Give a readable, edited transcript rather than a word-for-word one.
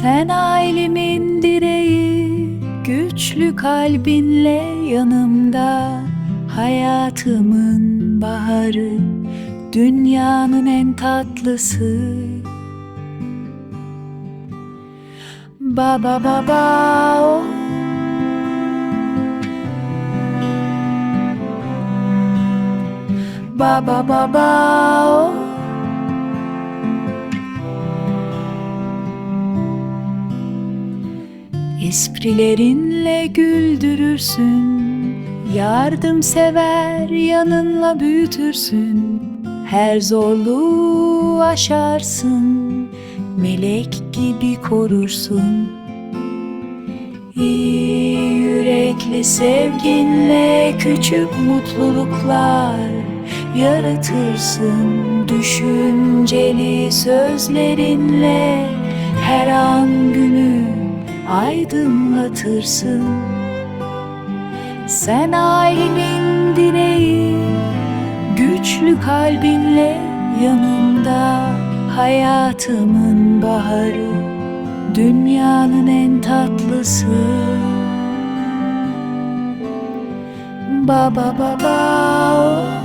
Sen ailemin direği, güçlü kalbinle yanımda. Hayatımın baharı, dünyanın en tatlısı. Baba baba o, baba baba o. Esprilerinle güldürürsün, yardımsever yanınla büyütürsün. Her zorluğu aşarsın, melek gibi korursun. İyi yürekli sevginle küçük mutluluklar yaratırsın. Düşünceli sözlerinle her an günü aydınlatırsın. Sen ailemin direği, güçlü kalbinle yanımda. Hayatımın baharı, dünyanın en tatlısı. Baba baba o.